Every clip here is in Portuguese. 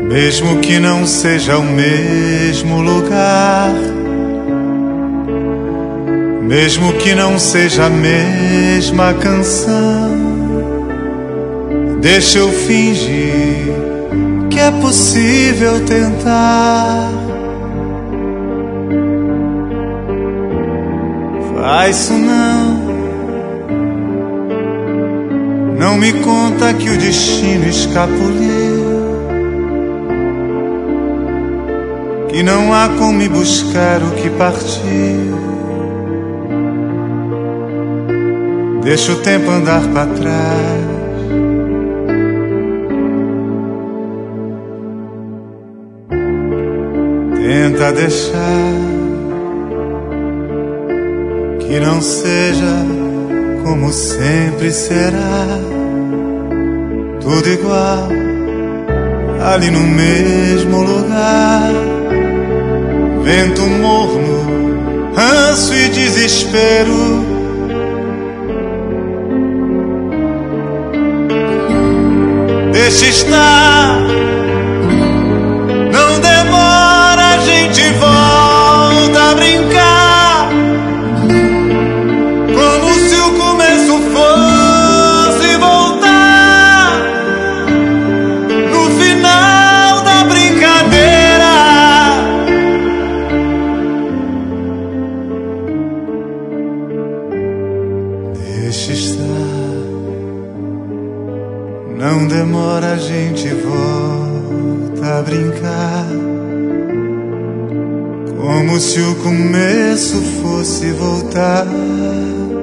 Mesmo que não seja o mesmo lugar, mesmo que não seja a mesma canção, deixa eu fingir que é possível tentar. Faz isso não me conta que o destino escapuliu, que não há como ir buscar o que partiu. Deixa o tempo andar pra trás. Tenta deixar que não seja como sempre será, tudo igual, ali no mesmo lugar. Vento morno, ranço e desespero, deixa estar, não demora, a gente volta a brincar, como se o começo fosse voltar no final da brincadeira. Deixa estar, não demora, a gente volta a brincar, como se o começo fosse voltar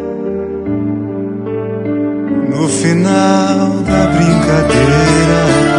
no final da brincadeira.